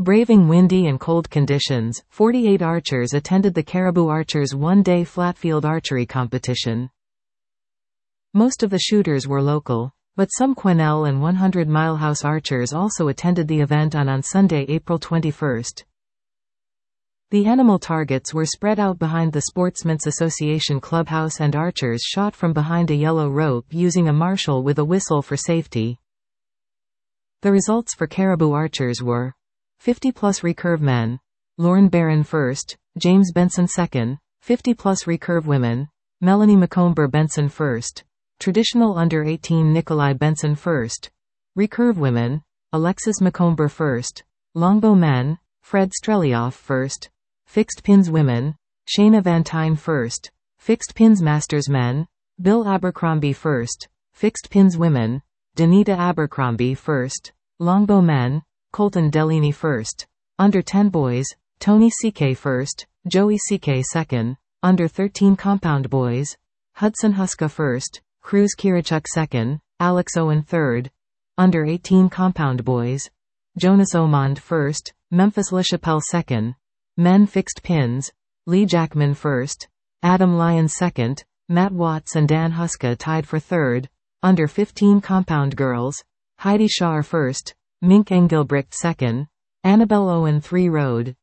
Braving windy and cold conditions, 48 archers attended the Caribou Archers one-day flatfield archery competition. Most of the shooters were local, but some Quesnel and 100 Mile House archers also attended the event on Sunday, April 21. The animal targets were spread out behind the Sportsmen's Association clubhouse, and archers shot from behind a yellow rope using a marshal with a whistle for safety. The results for Caribou Archers were 50-plus recurve men, Lauren Barron first, James Benson second, 50-plus recurve women, Melanie McComber Benson first, traditional under-18 Nikolai Benson first, recurve women, Alexis McComber first, longbow men, Fred Strelioff first, fixed pins women, Shayna Van Tyne first, fixed pins masters men, Bill Abercrombie first, fixed pins women, Danita Abercrombie first, longbow men, Colton Delaney first, under 10 boys, Tony CK first, Joey CK second, under 13 compound boys, Hudson Huska first, Cruz Kirachuk second, Alex Owen third, under 18 compound boys, Jonas Omond first, Memphis LaChapelle second, men fixed pins, Lee Jackman first, Adam Lyons second, Matt Watts and Dan Huska tied for third, under 15 compound girls, Heidi Schar first, Mink Engelbrecht second, Annabelle Owen 3 rode.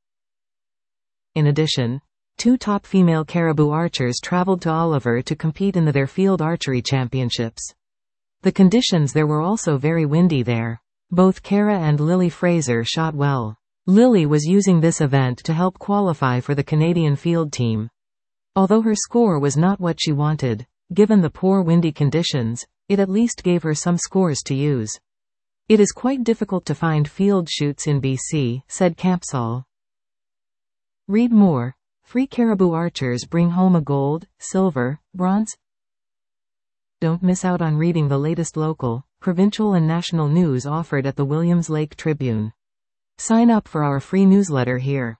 In addition, 2 top female Caribou archers traveled to Oliver to compete in their field archery championships. The conditions there were also very windy there. Both Kara and Lily Fraser shot well. Lily was using this event to help qualify for the Canadian field team. Although her score was not what she wanted, given the poor windy conditions, it at least gave her some scores to use. It is quite difficult to find field shoots in BC, said Campsall. Read more. 3 Caribou archers bring home a gold, silver, bronze. Don't miss out on reading the latest local, provincial and national news offered at the Williams Lake Tribune. Sign up for our free newsletter here.